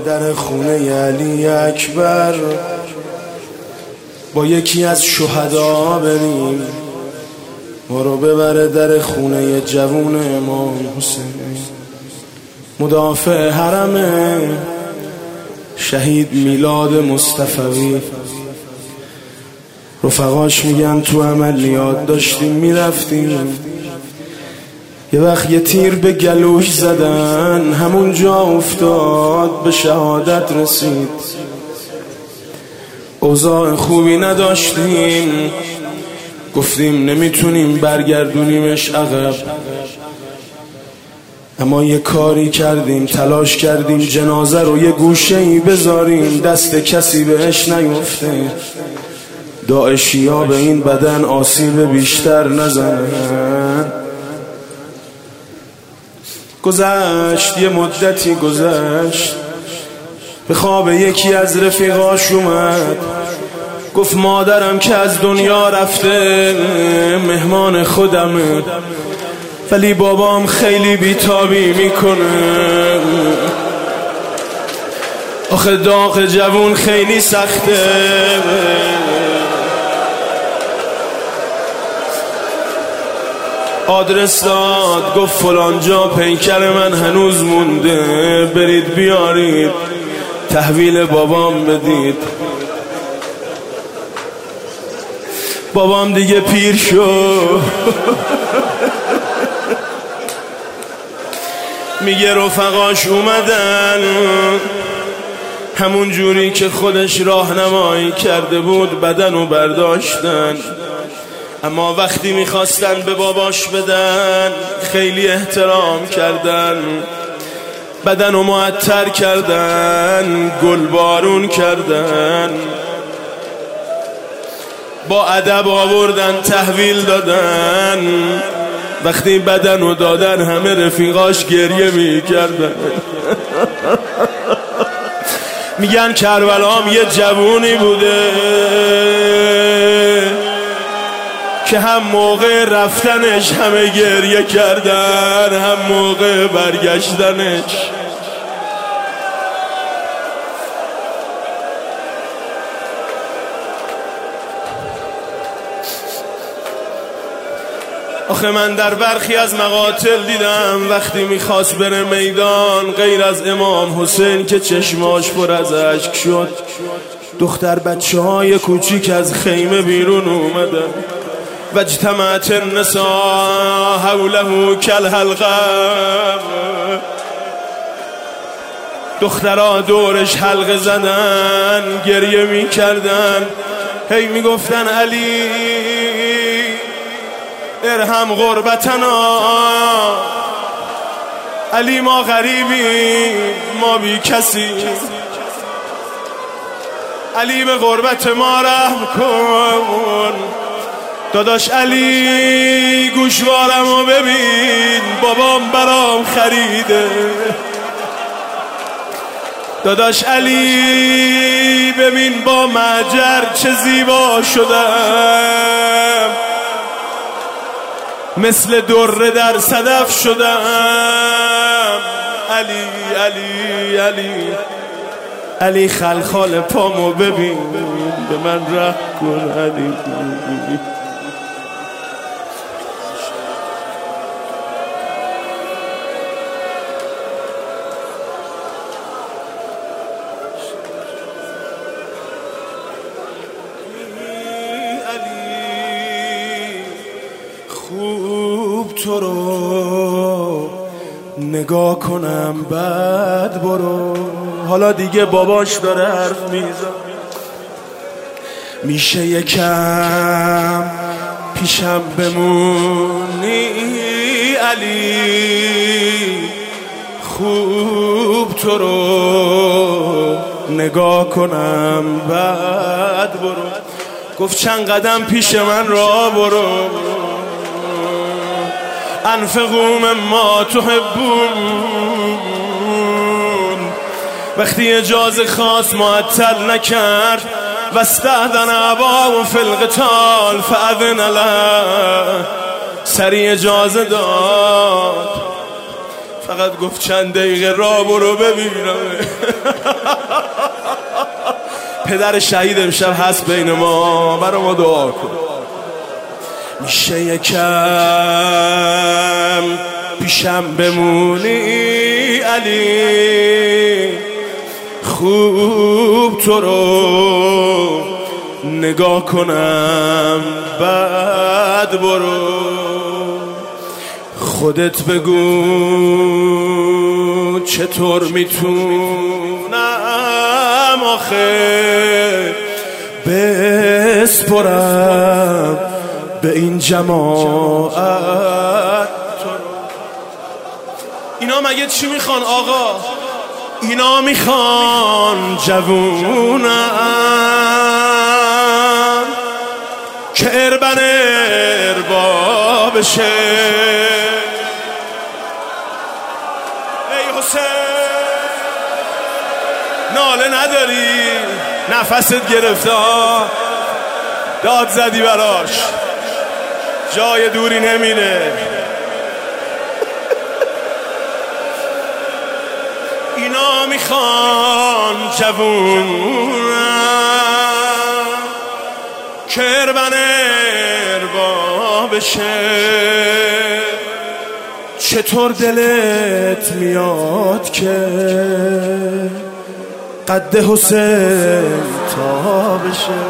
در خونه علی اکبر، با یکی از شهدا بریم، ما رو ببره در خونه جوون امام حسین، مدافع حرم شهید میلاد مصطفوی. رفقاش میگن تو عملیات داشتیم میرفتیم، یه وقت یه تیر به گلوش زدن، همون جا افتاد به شهادت رسید. اوضاع خوبی نداشتیم، گفتیم نمیتونیم برگردونیمش عقب، اما یه کاری کردیم، تلاش کردیم جنازه رو یه گوشه‌ای بذاریم دست کسی بهش نیفته، داعشی‌ها به این بدن آسیب بیشتر نزنن. گذشت یه مدتی گذشت، به خواب یکی از رفیقاش اومد، گفت مادرم که از دنیا رفته مهمان خودمه، ولی بابام خیلی بیتابی میکنه، آخه داغ جوون خیلی سخته. آدرس داد، گفت فلان جا پیکر من هنوز مونده، برید بیارید تحویل بابام بدید. بابام دیگه پیر شد، میگه رفقاش اومدن همون جوری که خودش راهنمایی کرده بود بدنو برداشتن، اما وقتی میخواستن به باباش بدن خیلی احترام کردن، بدنو معطر کردن، گلبارون کردن، با ادب آوردن تحویل دادن. وقتی بدنو دادن همه رفیقاش گریه میکردن. میگن کربلام یه جوونی بوده که هم موقع رفتنش همه گریه کردن، هم موقع برگشتنش. آخه من در برخی از مقاتل دیدم وقتی میخواست بره میدان، غیر از امام حسین که چشماش پر از اشک شد، دختر بچه های کوچیک از خیمه بیرون اومدن. و اجتمعت النساء حوله کالحلقه، دخترها دورش حلقه زدن، گریه میکردن، هی میگفتن علی ارحم غربتنا، علی ما غریبی، ما بی کسی، علی به غربت ما رحم کن. داداش علی گوشوارمو ببین، بابام برام خریده. داداش علی ببین با مهجر چه زیبا شدم، مثل دره در صدف شدم. علی علی علی علی خلخال پامو ببین، به من رحم کن علی. خوب تو رو نگاه کنم بعد برو. حالا دیگه باباش داره حرف میزن، میشه یکم پیشم بمونی علی، خوب تو رو نگاه کنم بعد برو. گفت چند قدم پیش من را برو، انفقوا مما تحبون. وقتی اجازه خواست معطل نکرد، و استأذن اباه فی القتال فاذن له، سری اجازه داد، فقط گفت چند دقیقه راه برو ببینم. پدر شهید امشب هست بین ما، برای ما دعا کن. میشه یکم پیشم بمونی علی، خوب تو رو نگاه کنم بعد برو. خودت بگو چطور میتونم آخه بسپرم به این جماعت. اینا مگه چی میخوان آقا؟ اینا میخوان جوونم که اربن اربا بشه. ای حسین ناله نداری؟ نفست گرفته ها، داد زدی براش، جای دوری نمیره. اینا میخوان جوونم که اربن اربا بشه. چطور دلت میاد که قد حسین تا بشه؟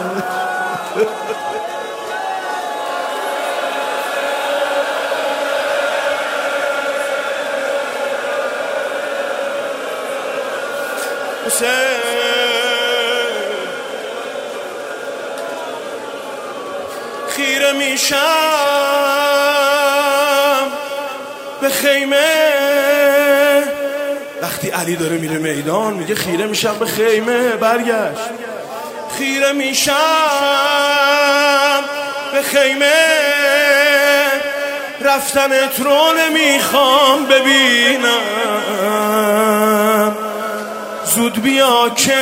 حسین خیره میشم به خیمه وقتی علی داره میره میدان، میگه خیره میشم به خیمه. برگشت خیره میشم به خیمه، رفتنت رو نمیخوام ببینم. زود بیا که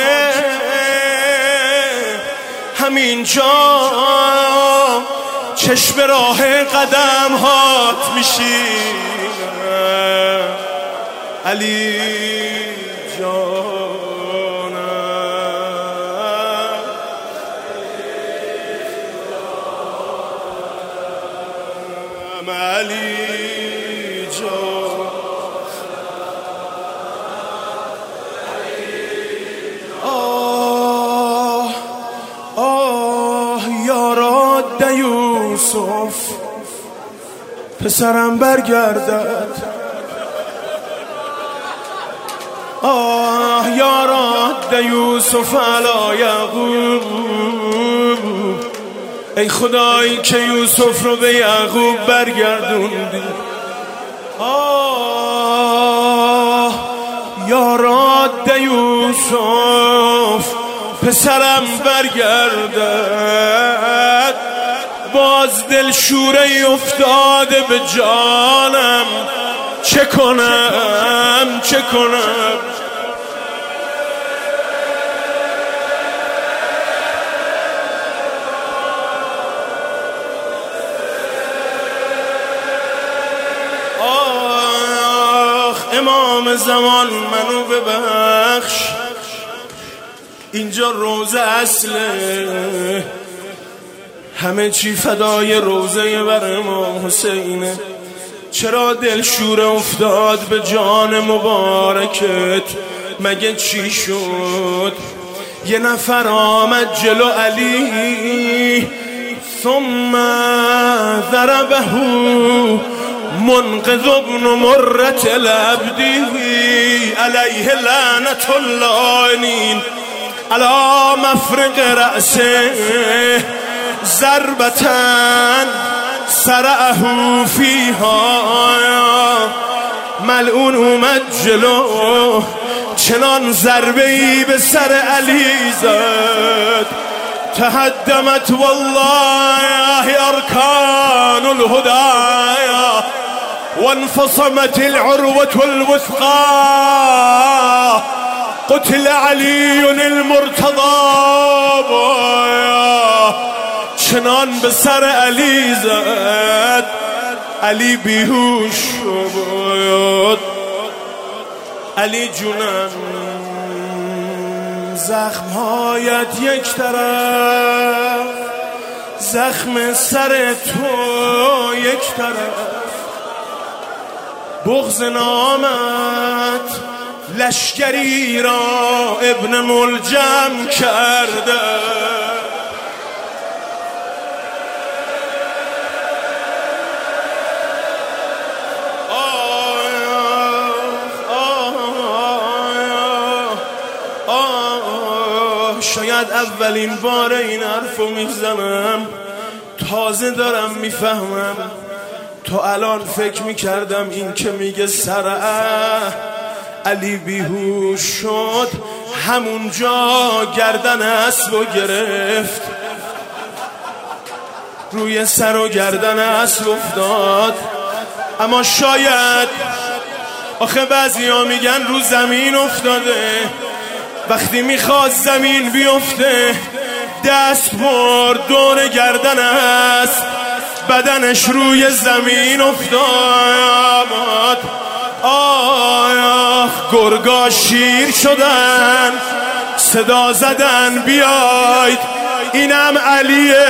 همینجا چشم راه قدم هات میشینم. علی جانم، علی جان. یارا یوسف پسرم برگردد. یارا یوسف علی یعقوب، ای خدایی که یوسف رو به یعقوب برگردوندی. یارا یوسف پسرم برگردد. باز دل شوره افتاده به جانم، چه کنم چه کنم؟ امام زمان منو ببخش، اینجا روزه اصله، همه چی فدای روزه بر امام حسینه. چرا دل شوره افتاد به جان مبارکت؟ مگه چی شد؟ یه نفر آمد جلو علی، ثم ضربه منقذ ابن مرة العبدی علیه لعنت اللعنین علی مفرق رأسه ضربتن سرعه فیها. ملعون اومد جلو، چنان ضربه‌ای به سر علی زد، تهدمت والله ارکان الهدى وانفصمت العروة الوثقى. قتل علی المرتضى. چنان به سر علی زد، علی بیهوش شد. علی جونم زخمهایت یک طرف، زخم سر تو یک طرف، بغض نامت لشکری را ابن ملجم کرده. شاید اولین بار این حرفو میزنم، تازه دارم میفهمم. تو الان فکر میکردم این که میگه سرعه علی بیهوش شد همونجا گردن اسبو گرفت، روی سر و گردن اسب افتاد. اما شاید آخه بعضیا میگن رو زمین افتاده، وقتی میخواد زمین بیفته دست برد دور گردن اسب، بدنش روی زمین افتاد. آه گرگا شیر شدن، صدا زدن بیاید اینم علیه.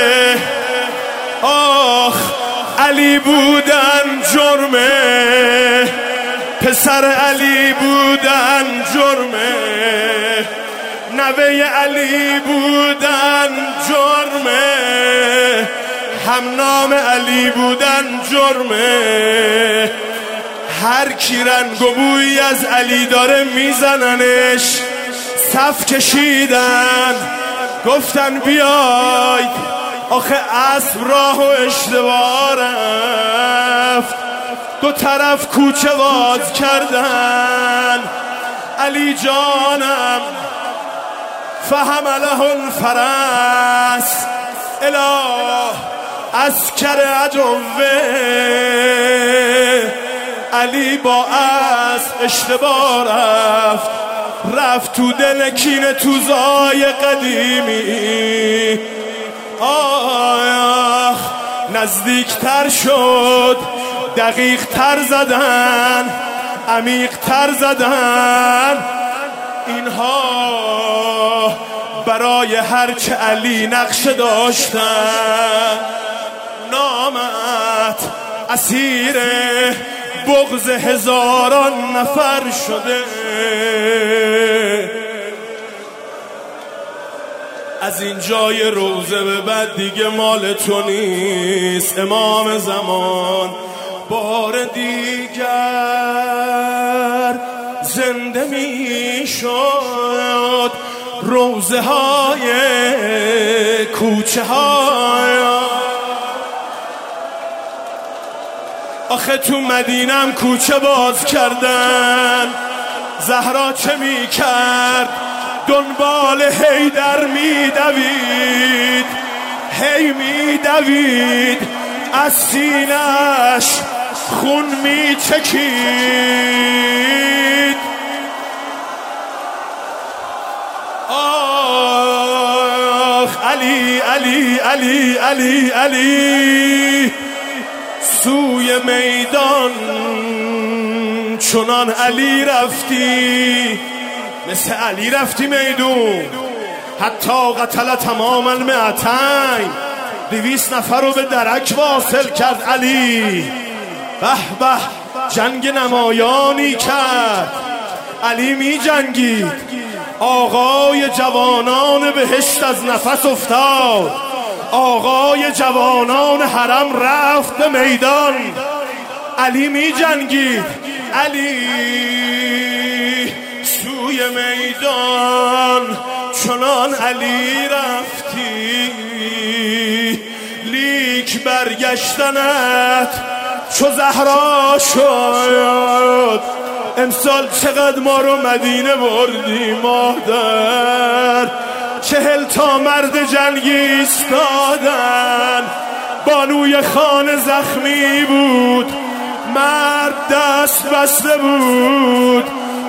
آخ علی بودن جرمه، پسر علی بودن جرمه، نوه علی بودن جرمه، هم نام علی بودن جرمه. هر کی رنگ و بویی از علی داره میزننش. صف کشیدن گفتن بیاید، آخه اسب راه و اشتباه رفت، دو طرف کوچه باز کردن. علی جانم فحمله الفرس اله عسکر عدوه. علی با اسب اشتباه رفت تو دل کینه توزای قدیمی. آه نزدیکتر شد، دقیق تر زدن، عمیق تر زدن. اینها برای هر چه علی نقشه داشتن. نامت اسیر بغض هزاران نفر شده. از این جای روزه به بعد دیگه مال تو نیست امام زمان. بار دیگر زنده می شد روزه های کوچه های. آخه تو مدینم کوچه باز کردن، زهرا چه می کرد؟ دنبال حیدر می دوید، هی می دوید، از سینش خون می چکید. آخ علی علی علی علی علی سوی میدان چنان علی رفتی، مثل علی رفتی میدون. حتی قتل تمام المئتین، 200 نفر رو به درک واصل کرد علی. به به جنگ نمایانی کرد علی، می جنگید. آقای جوانان بهشت از نفس افتاد، آقای جوانان حرم رفت به میدان. علی می جنگید. علی سوی میدان چنان علی رفتی، لیک برگشتنت چو زهرا شد. امسال چقدر ما رو مدینه بردی مادر، 40 تا مرد جنگی ایستادن. بانوی خانه زخمی بود، مرد دست بسته بود.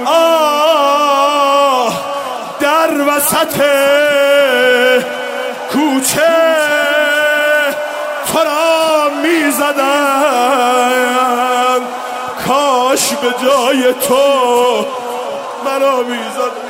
آه در وسط کوچه تو را میزد میزدن، کاش به جای تو منو میزدن.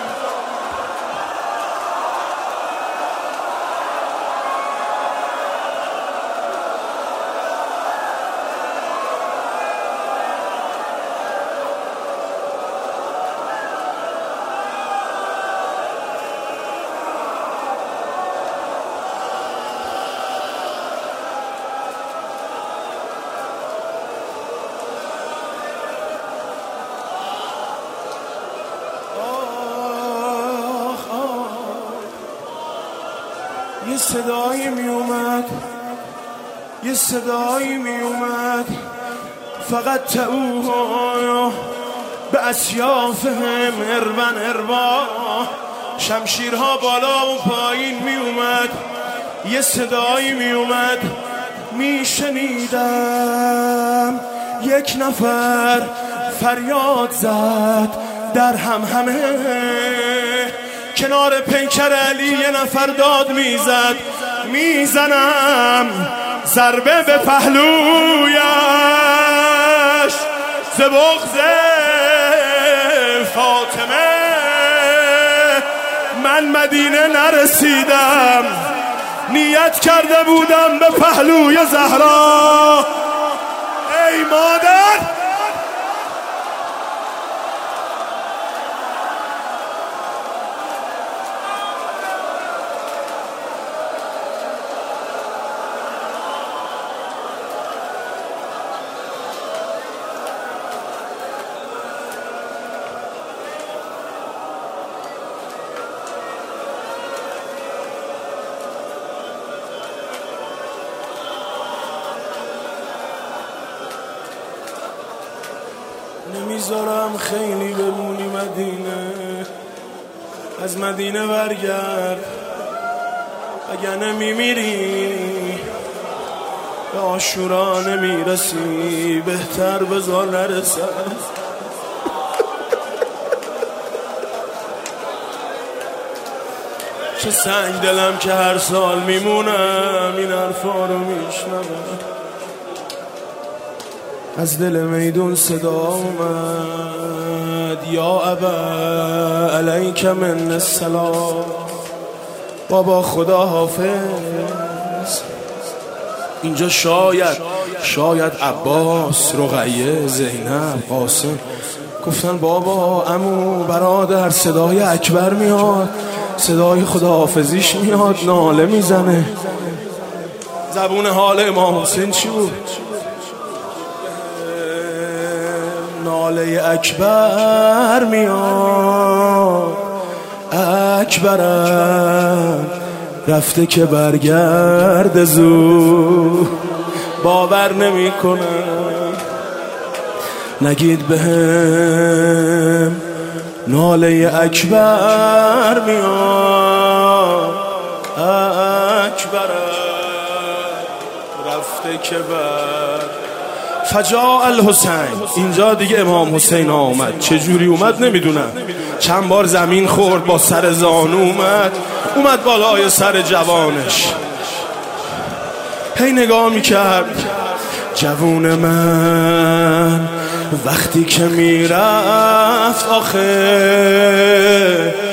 یه صدایی می اومد، یه صدایی می اومد، فقط تاوها به اسیافهم هربن هربا، شمشیرها بالا و پایین می اومد. یه صدایی می اومد، می شنیدم یک نفر فریاد زد در همه کنار پیکر علی. یه نفر داد میزد، میزنم ضربه به پهلویش ز بغض فاطمه. من مدینه نرسیدم، نیت کرده بودم به پهلوی زهرا. ای مادر نمیذارم خیلی بمونی مدینه، از مدینه برگرد اگه نمیمیری به عاشورا نمیرسی، بهتر بذار نرسد. چه سنگ دلم که هر سال میمونم این حرفا رو میشنوم. از دل میدون صدا اومد، یا ابا علیک من السلام، بابا خدا حافظ. اینجا شاید عباس، رقیه، زینب، قاسم گفتن بابا عمو برادر صدای اکبر میاد، صدای خداحافظیش میاد، ناله میزنه. زبون حال امام حسین چی بود؟ ناله اکبر میاد، اکبرم رفته که برگرد زود. باور نمی کنم نگید بهم ناله اکبر میاد، اکبرم رفته که فجاء الحسین. اینجا دیگه امام حسین آمد. چجوری اومد نمیدونم، چند بار زمین خورد، با سر زانو اومد بالای سر جوانش. هی نگاه میکرد جوون من وقتی که میرفت، آخه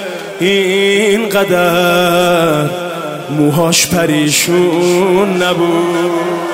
اینقدر موهاش پریشون نبود.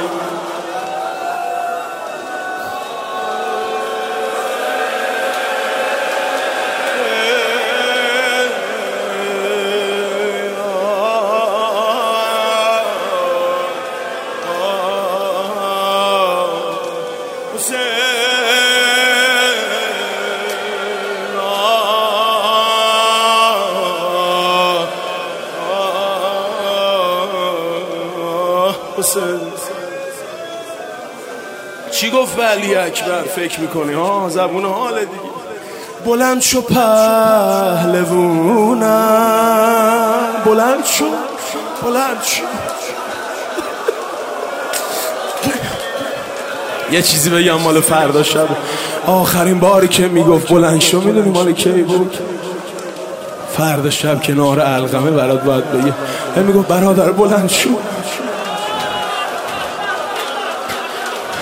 چی گفت علی اکبر فکر میکنی؟ زبون حال دیگه. بلند شو پهلوونم، بلند شو یه چیزی بگم مال فردا شب، آخرین باری که میگفت بلند شو میدونی مال کی بود؟ فردا شب کنار علقمه برات باید بگه، میگفت برادر بلند شو.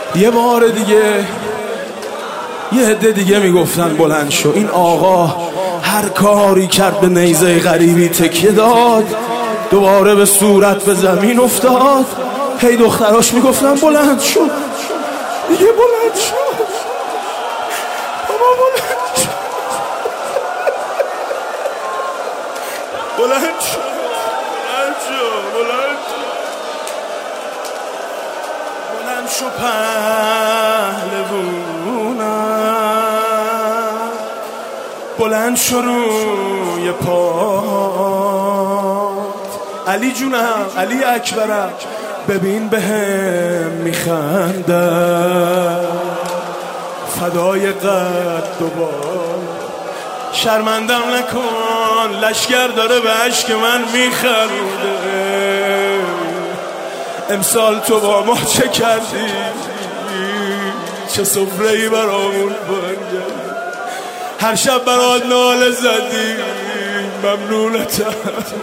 یه بار دیگه یه عده دیگه میگفتن بلند شو. این آقا هر کاری کرد به نیزه غریبی تکیه داد، دوباره به صورت به زمین افتاد. هی دختراش میگفتن بلند شو دیگه، بلند شو بابا، بلند شو، بلند شو، بلند شو، بلند شو، بلند شو پهلوونم، بلند شو روی پات. علی جونم، علی اکبرم، ببین بهم میخندم، فدای قد و بال. شرمندم نکن، لشگر داره به عشق من میخنده. امسال تو با ما چه کردی؟ چه سفره‌ای برامون بردی؟ هر شب برات ناله زدی، ممنونتم.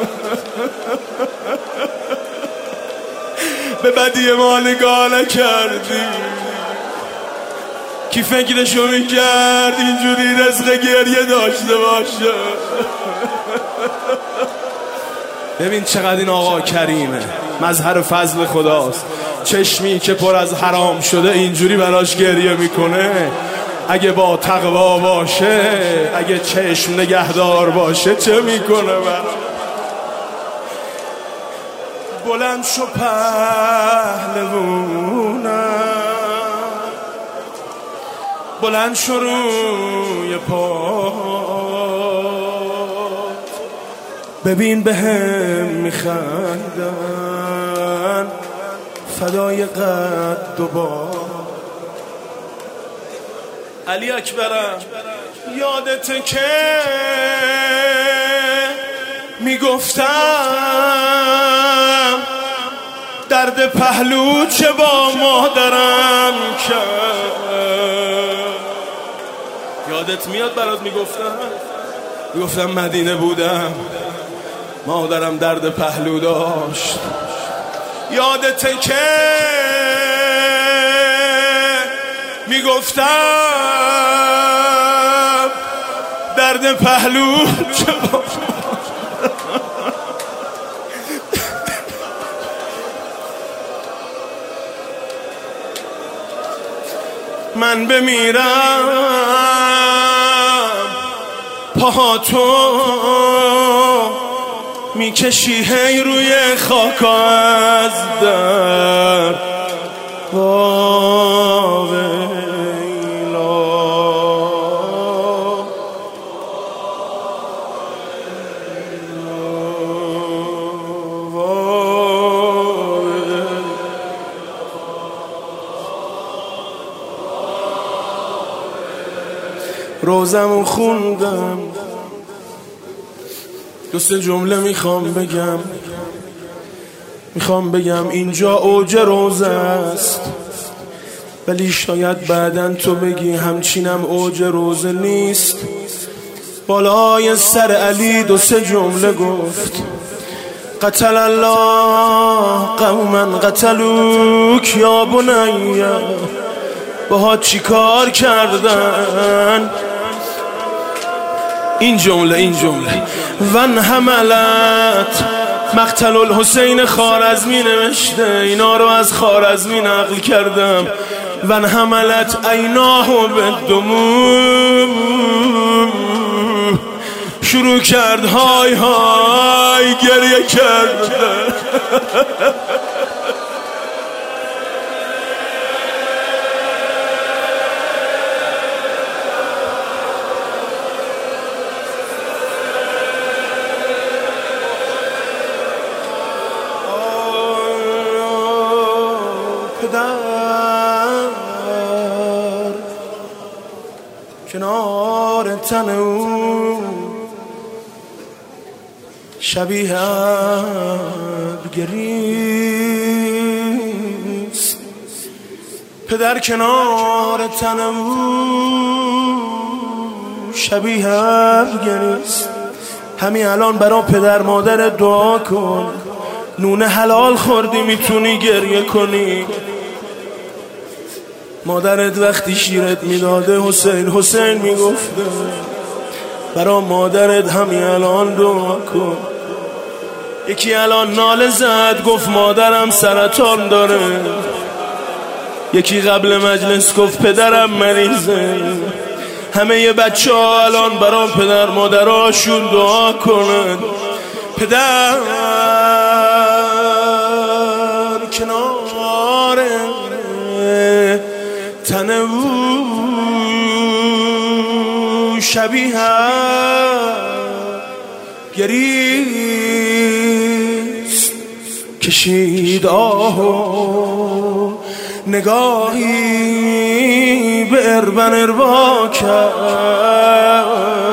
به بدی ما نگاه نکردی. کی فکرشو میکرد اینجوری رزق گریه داشته باشه؟ ببین چقدر این آقا کریمه، مظهر فضل خداست. چشمی که پر از حرام شده اینجوری براش گریه میکنه. اگه با تقوا باشه، اگه چشم نگهدار باشه، چه میکنه برا؟ بلند شو پهلوونم، بلند شو روی پات. ببین بهم میخندن، فدای قد و بال. علی اکبرم، یادته که میگفتم درد پهلو چه با مادرم کرد؟ یادت میاد برات میگفتم مدینه بودم، مادرم درد پهلو داشت. یادته که میگفتم درد پهلو چه با من بمیرم پاهاتو میکشی هی روی خاک از در. روزمو خوندم، دو سه جمله میخوام بگم اینجا اوج روزه است، ولی شاید بعدن تو بگی همچینم اوج روزه نیست. بالای سر علی دو سه جمله گفت: قتل الله قوما قتلوک یا بنی. باها چی کار کردن؟ این جمله ون حملت مقتل الحسین خوارزمی نوشته، اینا رو از خوارزمی نقل کردم. ون حملت عیناه بالدموع، شروع کرد های های گریه کرد. کنار تن او شبیه گریست. پدر کنار تن او شبیه گریست. همین الان برا پدر مادر دعا کن. نون حلال خوردی میتونی گریه کنی. مادرت وقتی شیرت میداده حسین حسین میگفته برا مادرت همین الان دعا کن. یکی الان ناله زد گفت مادرم سرطان داره، یکی قبل مجلس گفت پدرم مریضه. همه ی بچه ها الان برا پدر مادراشون دعا کنن. پدر کنار تن او شبیه گریست، کشید آه و نگاهی به اربن اربا کرد.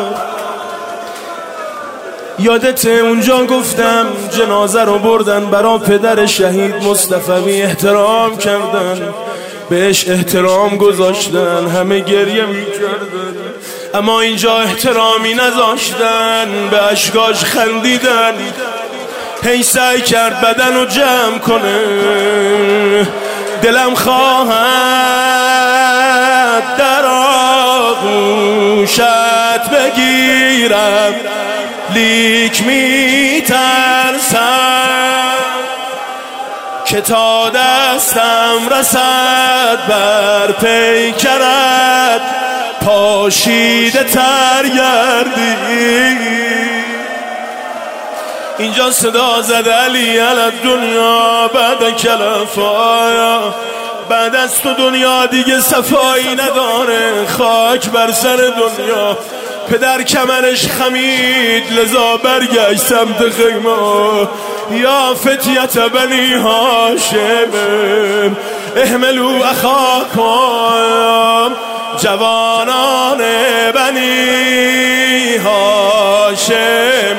یادت اونجا گفتم جنازه رو بردن برا پدر شهید مصطفی احترام کردن، بهش احترام گذاشتن، همه گریه میکردن، اما اینجا احترامی نذاشتن، به اشکاش خندیدن. هی سعی کرد بدن رو جمع کنه، دلم خواهد در آغوشت بگیرم لیک میترسم که تا دستم رسد بر پیکرت پاشیده تر گردی. اینجا صدا زد علی علی دنیا بعد کلفایا، بعد از تو دنیا دیگه صفایی نداره، خاک بر سر دنیا. پدر کمرش خمید لذا برگشت سمت خیمه. یا فتیت بنی هاشم احملوا اخاکم، جوانان بنی هاشم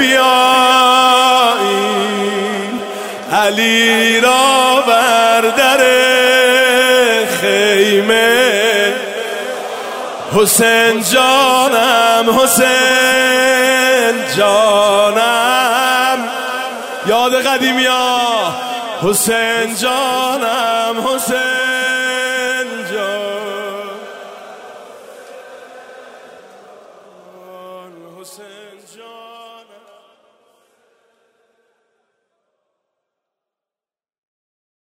بیایید علی را بر در خیمه. حسین جانم حسین جانم، یاد قدیمی ها، حسین جانم حسین جان، حسین جان.